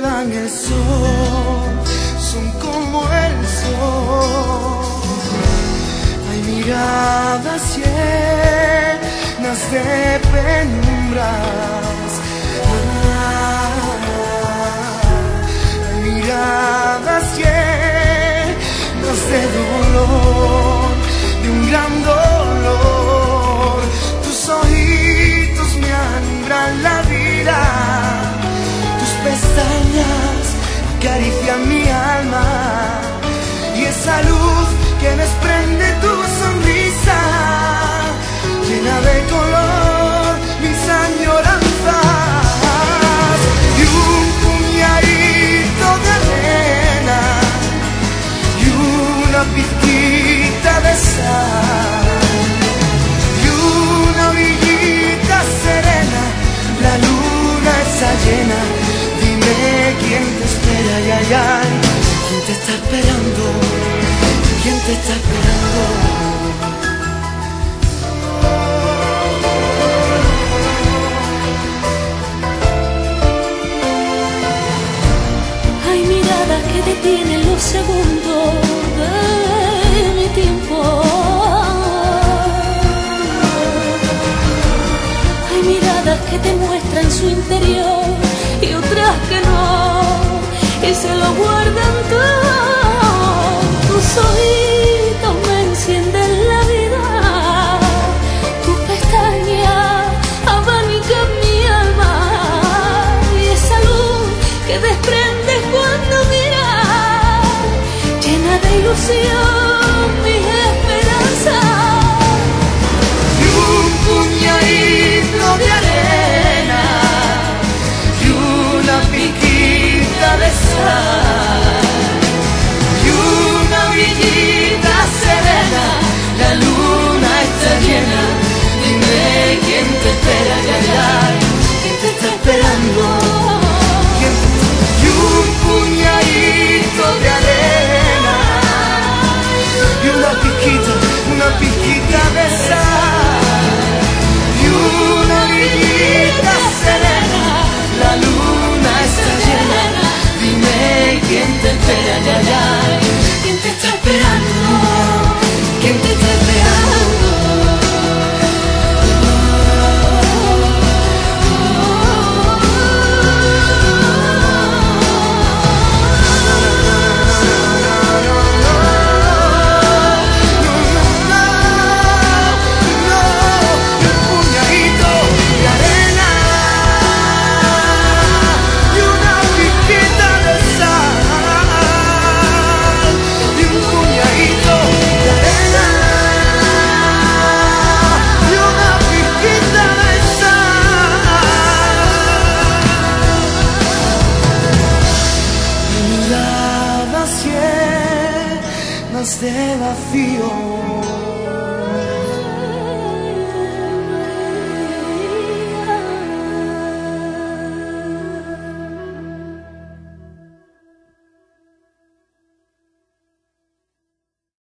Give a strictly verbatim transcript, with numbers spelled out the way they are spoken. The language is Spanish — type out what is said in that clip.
dan el sol, son como el sol. Hay miradas llenas de penumbras, hay miradas llenas de dolor, de un gran dolor. Tus ojitos me alumbran la vida, tus pestañas acarician mi alma, y esa luz que desprende tu sonrisa llena de color mis añoranzas. Y un puñadito de arena y una pizquita de sal y una orillita serena, la luna está llena. Dime quién te espera, ay, ay, ay. ¿Quién te está esperando? ¿Quién te está esperando? Hay miradas que detienen los segundos de mi tiempo. Hay miradas que te muestran su interior y otras que no, y se lo guardan todo. Tus ojitos me encienden la vida, tus pestañas abanican mi alma, y esa luz que desprendes cuando miras llena de ilusión mis esperanzas. Y un puñadito de arena y una piquita de sal y una orillita serena, la luna está llena. Dime quién te espera, ay, ay, ay. ¿Quién te está esperando? ¿Quién te... Y un puñadito de arena y una piquita, una piquita de sal y una orillita serena, la luna está llena. Dime quién te espera, ay, ay, ay. ¿Quién te está esperando? ¿Quién te está esperando? De vacío.